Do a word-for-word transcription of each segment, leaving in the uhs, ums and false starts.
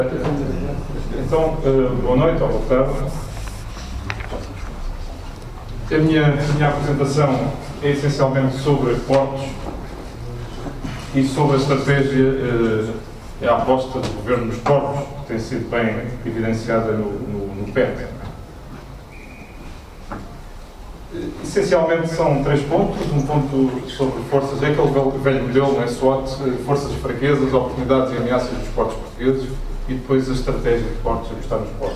Então, boa noite ou boa tarde. A minha, a minha apresentação é essencialmente sobre portos e sobre a estratégia, a aposta do Governo nos portos, que tem sido bem evidenciada no, no, no P E T. Essencialmente são três pontos. Um ponto sobre forças, é aquele velho modelo, não é? SWOT, forças, fraquezas, oportunidades e ameaças dos portos portugueses, e depois a estratégia de portos, a apostar nos portos.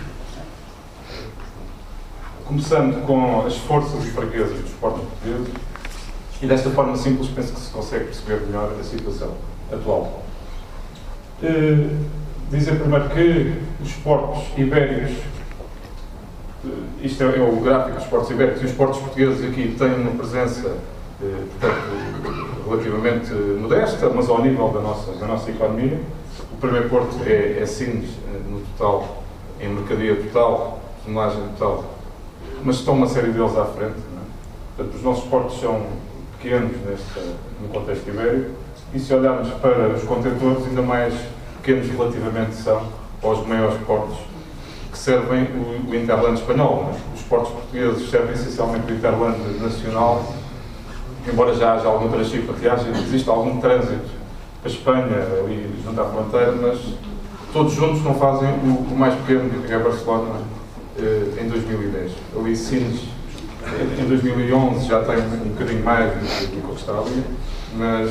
Começando com as forças e fraquezas dos portos portugueses, e desta forma simples penso que se consegue perceber melhor a situação atual. Uh, dizer primeiro que os portos ibéricos, isto é, é o gráfico dos portos ibéricos, e os portos portugueses aqui têm uma presença, uh, portanto, relativamente modesta, mas ao nível da nossa, da nossa economia. O primeiro porto é, é Sines, no total, em mercadoria total, tonelagem total, mas estão uma série deles à frente. Não é? Portanto, os nossos portos são pequenos neste, no contexto ibérico, e se olharmos para os contentores, ainda mais pequenos relativamente são aos maiores portos que servem o, o Interland espanhol. Não é? Os portos portugueses servem essencialmente o Interland nacional, embora já haja alguma transchipateagem, existe algum trânsito a Espanha, ali junto à fronteira, mas todos juntos não fazem o, o mais pequeno, que é Barcelona, eh, em dois mil e dez. Ali Sines, em dois mil e onze, já tem um bocadinho mais do que o que está ali, mas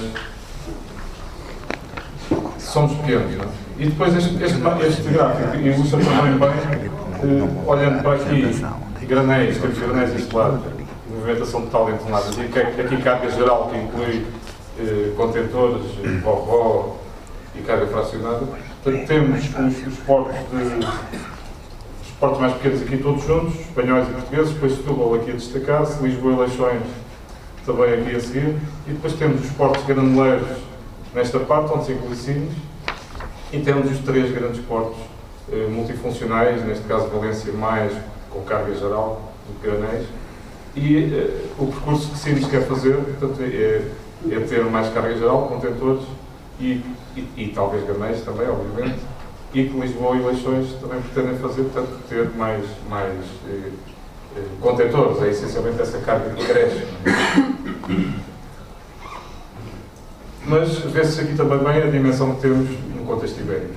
somos pequenos. Não é? E depois este, este, este gráfico ilustra também bem, eh, olhando para aqui, granéis, temos granéis deste lado, movimentação total em toneladas, e aqui carga geral, que inclui Eh, contentores, ro-ro e carga fracionada. Portanto, temos os, os portos de, os portos mais pequenos aqui todos juntos, espanhóis e portugueses, depois Setúbal aqui a destacar-se, Lisboa e Leixões também aqui a seguir, e depois temos os portos granuleiros nesta parte, onde se inclui Sines, e temos os três grandes portos eh, multifuncionais, neste caso Valência mais com carga geral do que granéis, e eh, o percurso que Sines quer fazer, portanto, é é ter mais carga geral, contentores e, e, e talvez granéis também, obviamente, e que Lisboa e Leixões também pretendem fazer, portanto, ter mais, mais eh, eh, contentores. É essencialmente essa carga que cresce. Mas vê-se aqui também bem a dimensão que temos no contexto ibérico.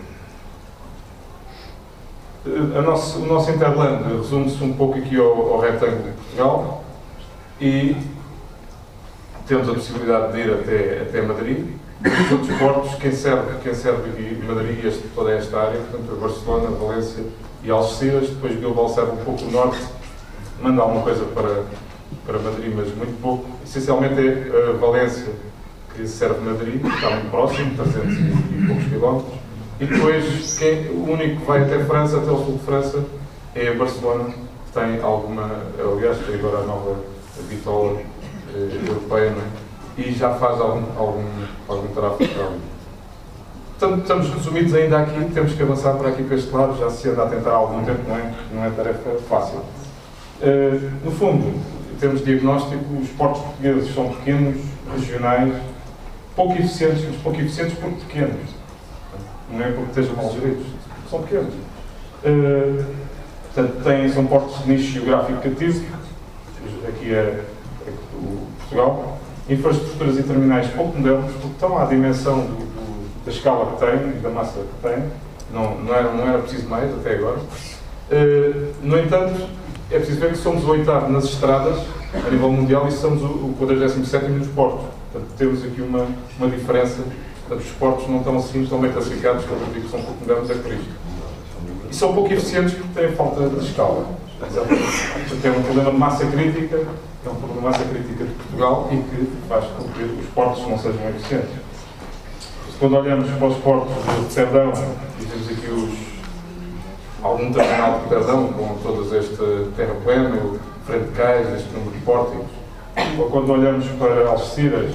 A nosso, o nosso Interland resume-se um pouco aqui ao, ao retângulo de Portugal, e temos a possibilidade de ir até, até Madrid. Os outros portos, quem serve, quem serve aqui Madrid, este, toda esta área, portanto, Barcelona, Valência e Algeciras. Depois Bilbao serve um pouco o norte, manda alguma coisa para, para Madrid, mas muito pouco. Essencialmente é a Valência que serve Madrid, está muito próximo, trezentos e poucos quilómetros. E depois, quem, o único que vai até França, até o sul de França, é Barcelona, que tem alguma, aliás, tem agora a nova bitola europeia, não é? E já faz algum, algum, algum tráfego para ali. Portanto, estamos resumidos ainda aqui, temos que avançar para aqui para este lado, já se anda a tentar há algum tempo, não é, não é tarefa fácil. Uh, no fundo, em termos de diagnóstico, os portos portugueses são pequenos, regionais, pouco eficientes, mas pouco eficientes porque pequenos. Não é porque estejam mal geridos, são pequenos. Uh, portanto, têm, são portos de nicho geográfico cativo, aqui é o Portugal, infraestruturas e terminais pouco modernos, porque estão à dimensão do, do, da escala que têm e da massa que têm, não, não, era, não era preciso mais até agora. Uh, no entanto, é preciso ver que somos o oitavo nas estradas, a nível mundial, e somos o, o quadragésimo sétimo nos portos. Portanto, temos aqui uma, uma diferença. Portanto, os portos não estão assim, estão bem classificados, quando eu digo que são pouco modernos, é por isto. E são pouco eficientes porque têm falta de escala. Portanto, é um problema de massa crítica, é um problema de massa crítica de Portugal, e que faz com que os portos não sejam eficientes. Quando olhamos para os portos de Perdão, e temos aqui os, algum terminal de Perdão, com todas esta terrapleno, frente de cais, este número de pórticos, ou quando olhamos para Algeciras,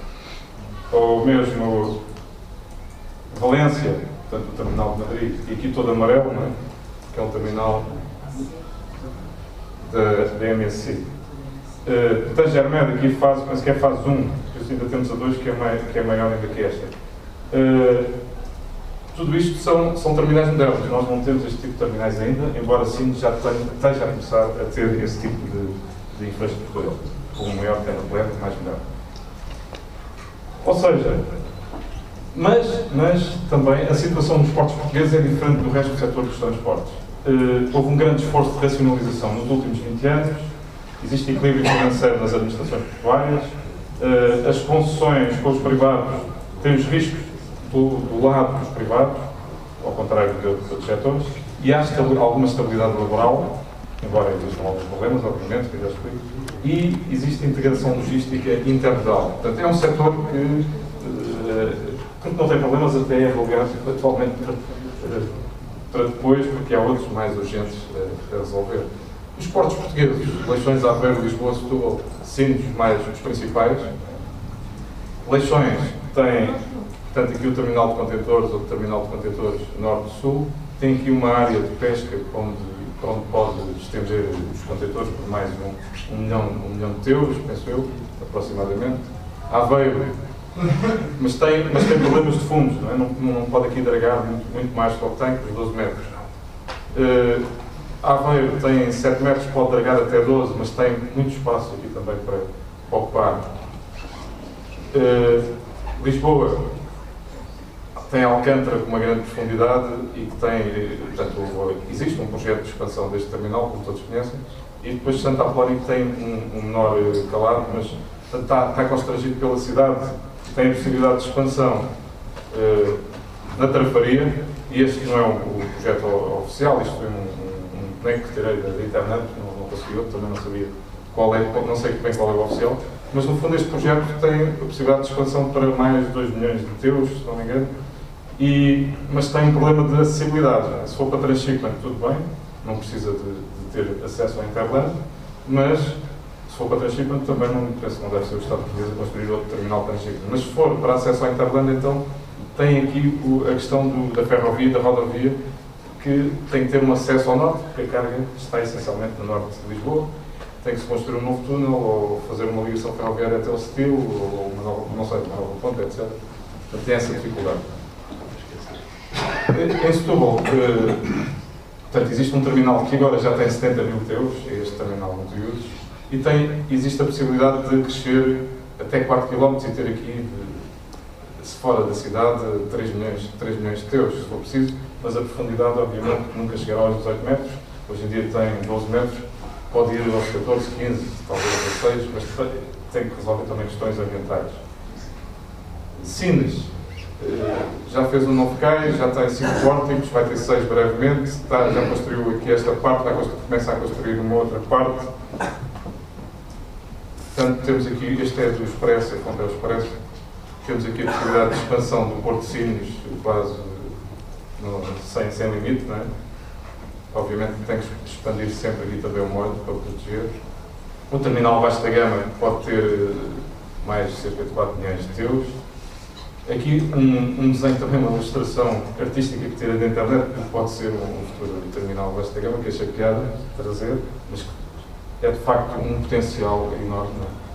ou mesmo Valência, portanto o terminal de Madrid, e aqui todo amarelo, não é? Que é um terminal da M S C. Uh, Tanger Med aqui faz, mas que é fase um, ainda temos a dois, que é, mai, que é maior ainda que esta. Uh, Tudo isto são, são terminais modernos. Nós não temos este tipo de terminais ainda, embora sim já tenha, esteja a começar a ter esse tipo de, de infraestrutura, com um maior terreno mais moderno. Ou seja, mas, mas também a situação dos portos portugueses é diferente do resto do setor dos transportes. Uh, houve um grande esforço de racionalização nos últimos vinte anos, existe equilíbrio financeiro nas administrações portuárias, uh, as concessões com os privados têm os riscos do, do lado dos privados, ao contrário de outros setores, e há estabil, alguma estabilidade laboral, embora existam alguns problemas, obviamente, que eu já explico, e existe integração logística intermodal. Portanto, é um setor que, uh, que não tem problemas, até é relegado atualmente para, para depois, porque há outros mais urgentes uh, a resolver. Os portos portugueses, Leixões, Aveiro, Lisboa, Setúbal, Sines, mais os principais. Leixões tem, portanto, aqui o terminal de contentores, ou o terminal de contentores norte-sul, tem aqui uma área de pesca onde, onde pode estender os contentores por mais um, um, milhão, um milhão de euros, penso eu, aproximadamente. Aveiro, mas tem, mas tem problemas de fundos, não, é? não, não pode aqui dragar muito, muito mais do que tem, por doze metros. Uh, Aveiro tem sete metros, pode dragar até doze, mas tem muito espaço aqui também para, para ocupar. Uh, Lisboa tem Alcântara com uma grande profundidade e que tem, portanto, existe um projeto de expansão deste terminal, como todos conhecem, e depois Santa Apolónia tem um, um menor calado, mas está, está constrangido pela cidade, tem a possibilidade de expansão uh, na Trafaria, e este não é um, um projeto oficial, isto foi um, um boneco que tirei da, da internet, não, não consegui outro, também não sabia qual é, não sei bem qual é o oficial, mas no fundo este projeto tem a possibilidade de expansão para mais de dois milhões de euros, se não me engano, e, mas tem um problema de acessibilidade. Se for para Transshipment, tudo bem, não precisa de, de ter acesso ao Interland, mas se for para Transshipment também não penso que não deve ser o Estado português a construir outro terminal Transshipment. Mas se for para acesso ao Interland, então tem aqui o, a questão do, da ferrovia, da rodovia, que tem que ter um acesso ao norte, porque a carga está essencialmente no norte de Lisboa. Tem que se construir um novo túnel, ou fazer uma ligação ferroviária até o Setil, ou uma nova, não sei, uma nova ponte, etcétera. Portanto, tem essa dificuldade. Em Setúbal, eh, portanto, existe um terminal que agora já tem setenta mil teus, é este terminal multiusos, e tem, existe a possibilidade de crescer até quatro quilómetros e ter aqui, de, se fora da cidade, três milhões de teus, se for preciso, mas a profundidade, obviamente, nunca chegará aos dezoito metros, hoje em dia tem doze metros, pode ir aos catorze, quinze, talvez dezasseis, mas tem que resolver também questões ambientais. Sines, já fez um novo cais, já tem cinco pórticos, vai ter seis brevemente, está, já construiu aqui esta parte, vai começar a construir uma outra parte. Portanto, temos aqui, este é do Expresso, é quanto é o Expresso, temos aqui a possibilidade de expansão do Porto de Sines, quase no, sem, sem limite, não é? Obviamente tem que expandir sempre aqui também o molho para proteger. O terminal Baixo da Gama pode ter mais cerca de quatro milhões de teus. Aqui um, um desenho também, uma ilustração artística que tira da internet, que pode ser um futuro terminal Baixo da Gama, que achei piada trazer, mas é de facto um potencial enorme.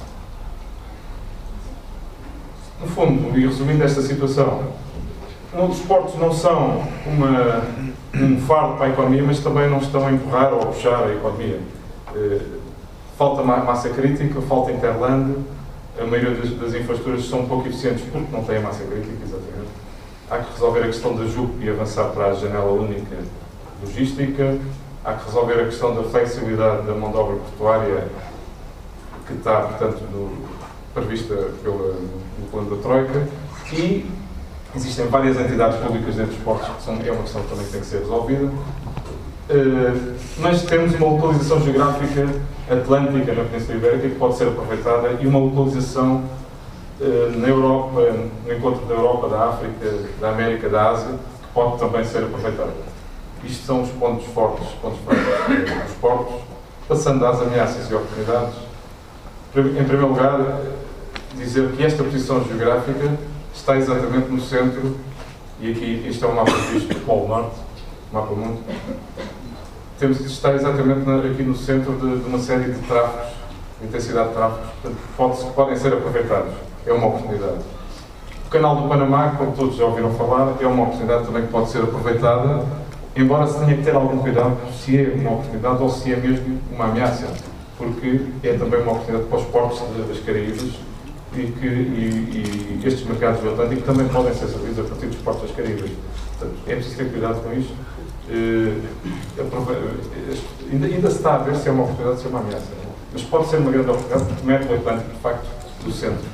No fundo, e resumindo esta situação, os portos não são uma, um fardo para a economia, mas também não estão a empurrar ou a puxar a economia. Eh, falta massa crítica, falta Interland, a maioria das, das infraestruturas são um pouco eficientes porque não têm a massa crítica, exatamente. Há que resolver a questão da J U P e avançar para a janela única logística, há que resolver a questão da flexibilidade da mão de obra portuária, que está, portanto, no, prevista pela, no plano da Troika, e existem várias entidades públicas dentro dos portos, que são, é uma questão que também tem que ser resolvida. Uh, mas temos uma localização geográfica atlântica na Península Ibérica que pode ser aproveitada e uma localização uh, na Europa, no encontro da Europa, da África, da América, da Ásia, que pode também ser aproveitada. Isto são os pontos fortes, os pontos fracos dos portos, passando às ameaças e oportunidades. Em primeiro lugar, dizer que esta posição geográfica está exatamente no centro, e aqui isto é um mapa visto do Polo Norte, mapa mundo, temos de estar exatamente na, aqui no centro de, de uma série de tráfegos, de intensidade de tráfegos, portanto, pode, podem ser aproveitados. É uma oportunidade. Canal do Panamá, como todos já ouviram falar, é uma oportunidade também que pode ser aproveitada, embora se tenha que ter algum cuidado se é uma oportunidade ou se é mesmo uma ameaça, porque é também uma oportunidade para os portos das Caraíbas e que e, e estes mercados do Atlântico também podem ser servidos a partir dos portos das Caraíbas. Portanto, é preciso ter cuidado com isto. Uh, ainda, ainda se está a ver se é uma oportunidade ou se é uma ameaça, mas pode ser uma grande oportunidade porque mete o Atlântico, de facto, do centro.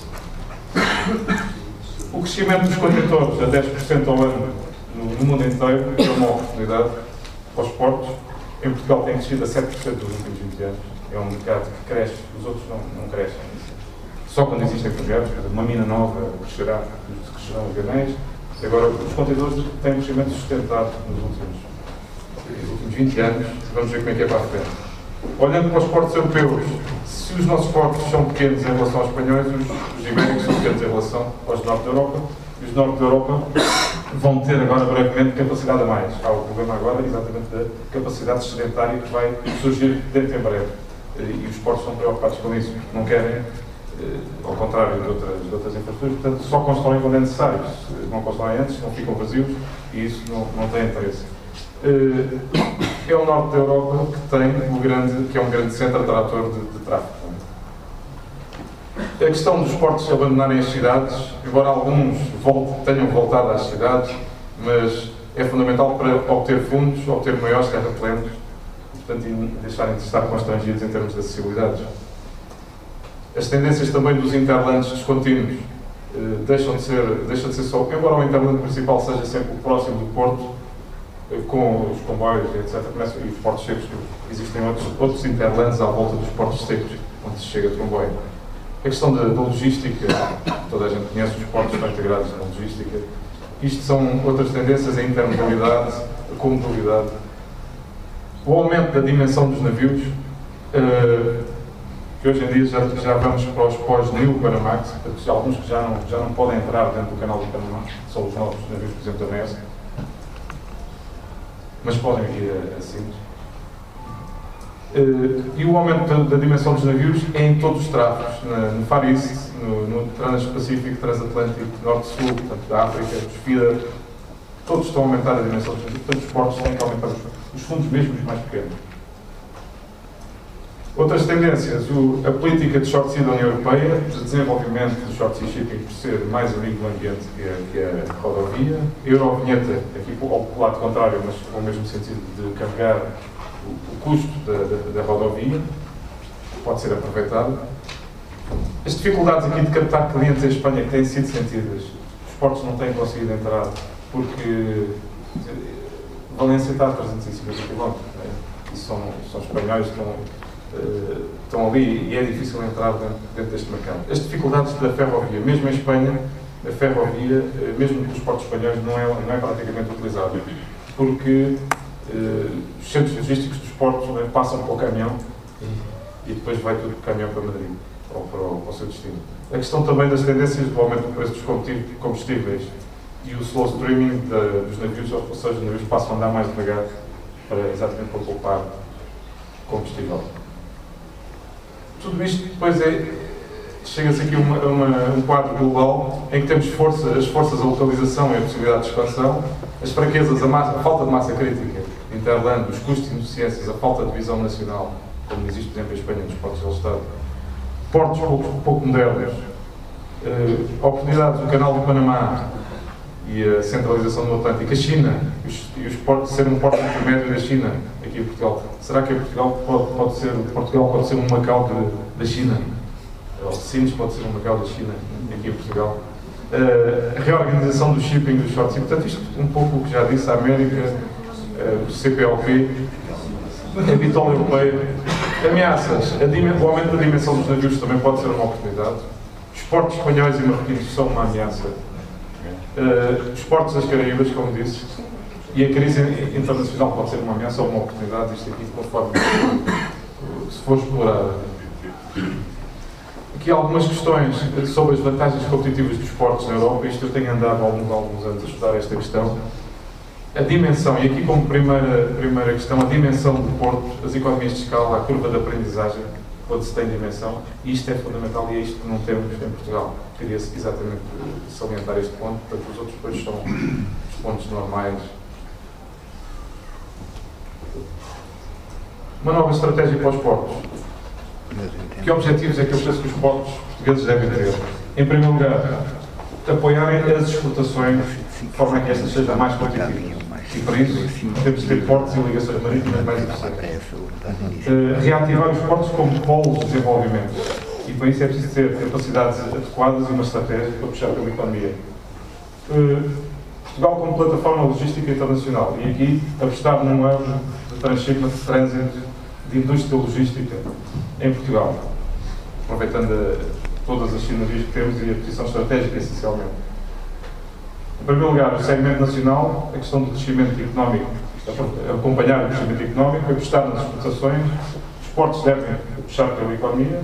O crescimento dos contentores a dez por cento ao ano no, no mundo inteiro é uma oportunidade para os portos. Em Portugal tem crescido a sete por cento nos últimos vinte anos. É um mercado que cresce, os outros não, não crescem. Só quando existem projetos, uma mina nova crescerá, crescerão os ganéis. Agora, os contentores têm um crescimento sustentado nos últimos, nos últimos vinte anos. Vamos ver como é que é para a frente. Olhando para os portos europeus, se os nossos portos são pequenos em relação aos espanhóis, os, os ibéricos são pequenos em relação aos do norte da Europa, e os do norte da Europa vão ter agora brevemente capacidade a mais. Há o problema agora exatamente da capacidade sedentária que vai surgir dentro em breve. E os portos estão preocupados com isso, não querem, ao contrário de outras, de outras infraestruturas, portanto só constroem quando é necessário. Se não constroem antes, não ficam vazios e isso não, não tem interesse. É o norte da Europa que tem o grande, que é um grande centro atrator de, de tráfego. A questão dos portos abandonarem as cidades, embora alguns volte, tenham voltado às cidades, mas é fundamental para obter fundos, obter maiores terraplenos, portanto, e deixarem de estar constrangidos em termos de acessibilidades. As tendências também dos interlands descontínuos eh, deixam, de ser, deixam de ser só, embora o interland principal seja sempre o próximo do porto, eh, com os comboios, etcétera, começam, e os portos secos, existem outros, outros interlands à volta dos portos secos, onde se chega de comboio. A questão da, da logística, toda a gente conhece, os portos estão integrados na logística. Isto são outras tendências, a intermodalidade, a comodalidade. O aumento da dimensão dos navios, uh, que hoje em dia já, já vamos para os pós-Nilo Panamax, alguns que já não, já não podem entrar dentro do canal do Panamá, são os novos navios, por exemplo, da Maersk, mas podem ir assim. Uh, e o aumento da, da dimensão dos navios é em todos os tráfegos, na, no Far East, no, no Transpacífico, Transatlântico, Norte-Sul, portanto, da África, os feeder, todos estão a aumentar a dimensão dos navios, portanto, os portos têm que aumentar os, os fundos mesmo os mais pequenos. Outras tendências, o, a política de short sea da União Europeia, o desenvolvimento do short sea shipping por ser mais amigo do ambiente que a, que a rodovia, a Eurovinheta, aqui ao lado contrário, mas com o mesmo sentido de carregar o, o custo da, da, da rodovia, pode ser aproveitado. As dificuldades aqui de captar clientes em Espanha que têm sido sentidas, os portos não têm conseguido entrar porque Valência está a trezentos e cinquenta quilómetros, né? E são, são espanhóis que estão, uh, estão ali e é difícil entrar dentro, dentro deste mercado. As dificuldades da ferrovia, mesmo em Espanha, a ferrovia, uh, mesmo pelos portos espanhóis, não é, não é praticamente utilizável, porque uh, os centros logísticos dos portos, né, passam para o caminhão e, e depois vai tudo para o caminhão para Madrid, ou para o, para o seu destino. A questão também das tendências do aumento do preço dos combustíveis e o slow streaming da, dos navios, ou seja, os navios passam a andar mais devagar, para, exatamente para poupar combustível. Tudo isto depois é, chega-se aqui a uma, uma, um quadro global em que temos força, as forças da localização e a possibilidade de expansão, as fraquezas, a, massa, a falta de massa crítica, interland, os custos de ineficiências, a falta de visão nacional, como existe, por exemplo, em Espanha, nos portos do Estado, portos pouco, pouco modernos, uh, oportunidades do Canal do Panamá e a centralização do Atlântico, a China, os, e os portos ser um porto intermédio da China, aqui em Portugal. Será que em Portugal pode, pode ser, Portugal pode ser um Macau de, da China? Ou Sines pode ser um Macau da China, aqui em Portugal? Uh, a reorganização do shipping dos short sea, portanto, isto um pouco o que já disse, a América, uh, o C P L P, a bitola europeia, ameaças, a o aumento da dimensão dos navios também pode ser uma oportunidade. Os portos espanhóis e marroquinos são uma ameaça. Uh, os portos das Caraíbas, como disse, e a crise internacional pode ser uma ameaça ou uma oportunidade, isto aqui, conforme se for explorada. Aqui algumas questões sobre as vantagens competitivas dos portos na Europa, isto eu tenho andado há alguns, alguns anos a estudar esta questão. A dimensão, e aqui como primeira, primeira questão, a dimensão do porto, as economias de escala, a curva de aprendizagem. onde se tem dimensão, e isto é fundamental e é isto que não temos em Portugal. Queria-se exatamente salientar este ponto, portanto os outros depois são os pontos normais. Uma nova estratégia para os portos. Que objetivos é que eu penso que os portos portugueses devem ter? Em primeiro lugar, apoiarem as exportações de forma a que estas sejam mais competitivas. E para isso, temos de ter portos e ligações marítimas mais eficientes. Uh, reativar os portos como polos de desenvolvimento. E para isso é preciso ter capacidades adequadas e uma estratégia para puxar pela economia. Uh, Portugal como plataforma logística internacional. E aqui apostar num hub de transshipment de trânsito de indústria logística em Portugal. Aproveitando a, todas as sinergias que temos e a posição estratégica, essencialmente. Em primeiro lugar, o segmento nacional, a questão do crescimento económico, acompanhar o crescimento económico, apostar nas exportações, os portos devem puxar pela economia.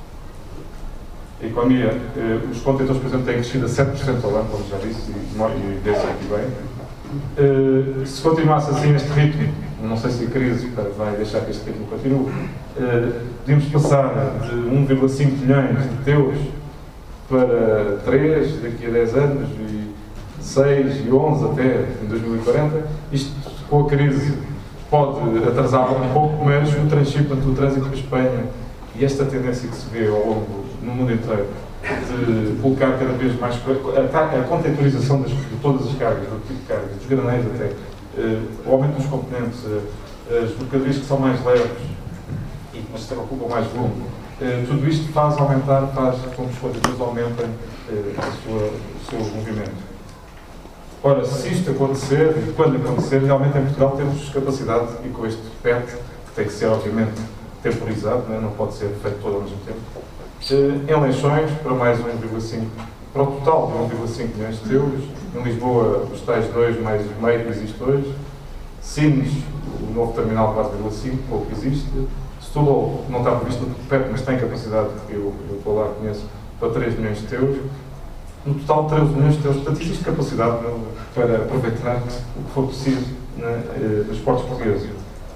A economia, eh, os contentores, por exemplo, têm crescido a sete por cento ao ano, como já disse, e, e vê-se aqui bem. Eh, se continuasse assim este ritmo, não sei se a crise vai deixar que este ritmo continue, eh, podíamos passar de um vírgula cinco milhões de euros para três daqui a dez anos, e seis e onze até em dois mil e quarenta. Isto, com a crise, pode atrasar um pouco, mas o transshipment, o trânsito para a Espanha e esta tendência que se vê ao longo, no mundo inteiro, de colocar cada vez mais a, a contentorização das, de todas as cargas, do tipo de cargas, dos graneiros até, uh, o aumento dos componentes, uh, as mercadorias que são mais leves, mas que ocupam mais volume, uh, tudo isto faz aumentar, faz com que os contentores aumentem uh, a sua, o seu movimento. Ora, se isto acontecer, e quando acontecer, realmente em Portugal temos capacidade, e com este P E T, que tem que ser, obviamente, temporizado, não, é? Não pode ser feito todo ao mesmo tempo, uh, em Leixões, para mais um vírgula cinco, para o total de um vírgula cinco milhões de euros, em Lisboa, os tais dois mais meio que existe hoje, Sines, o novo terminal quatro vírgula cinco, pouco existe, Setúbal, não está previsto no P E T, mas tem capacidade, eu, eu estou lá, conheço, para três milhões de euros. No total, treze milhões de euros. Portanto, existe capacidade não, para aproveitar o que for preciso né, nos portos portugueses.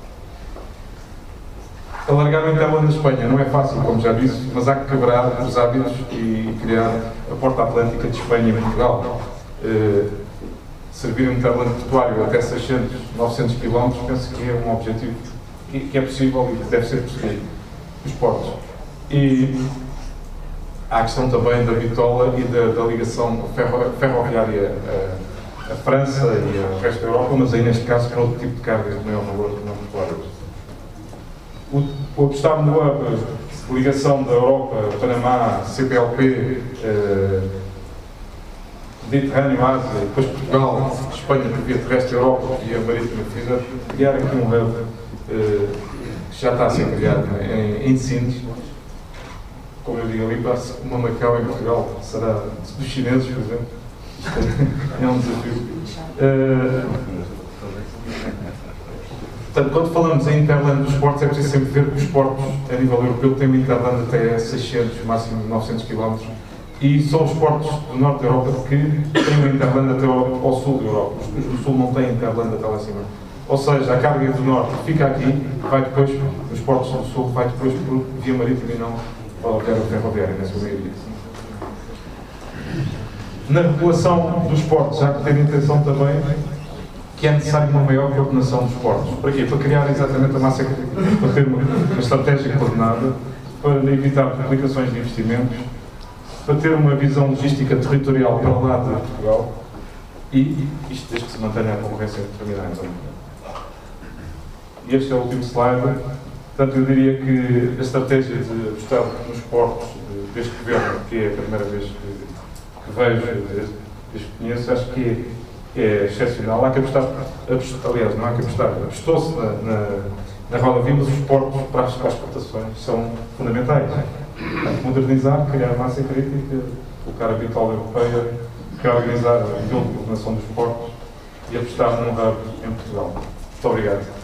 Alargar o Interland na Espanha não é fácil, como já disse, mas há que quebrar os hábitos e criar a porta atlântica de Espanha e Portugal. Uh, servir um Interland portuário até seiscentos, novecentos quilómetros, penso que é um objetivo que, que é possível e que deve ser perseguido. Os portos. E há a questão também da bitola e da, da ligação ferro, ferroviária à, à França e ao resto da Europa, mas aí neste caso para outro tipo de cargas de maior valor que não portuárias. O, o apostar no hub, ligação da Europa, Panamá, C P L P, eh, Mediterrâneo, Ásia, depois Portugal, Espanha, por via terrestre, Europa, via marítima, fizer, criar aqui um hub eh, que já está a ser criado em, em Sines. Como eu digo ali, parece uma Macau em Portugal, será dos chineses, por exemplo. É um desafio. Uh, portanto, quando falamos em Interland dos portos, é preciso sempre ver que os portos, a nível europeu, têm uma Interland até seiscentos, máximo novecentos quilómetros, e são os portos do norte da Europa que têm uma Interland até ao, ao sul da Europa. Os do sul não têm Interland até lá acima. Ou seja, a carga do norte fica aqui, vai depois, nos portos do sul, vai depois por via marítima e não ferroviária, na sua maioria. Na regulação dos portos, há que ter intenção também que é necessário uma maior coordenação dos portos. Para quê? Para criar exatamente a massa crítica, para ter uma, uma estratégia coordenada, para evitar duplicações de investimentos, para ter uma visão logística territorial para lá de Portugal e isto desde que se mantenha a concorrência determinada. E este é o último slide. Portanto, eu diria que a estratégia de apostar nos portos deste governo, que é a primeira vez que, que vejo, desde que conheço, acho que é, é excepcional. Há que apostar, apostar, aliás, não há que apostar, apostou-se na, na, na roda viva, mas os portos para as, para as exportações são fundamentais. Há que modernizar, criar massa crítica, colocar a bitola europeia, reorganizar a coordenação dos portos e apostar num hub em Portugal. Muito obrigado.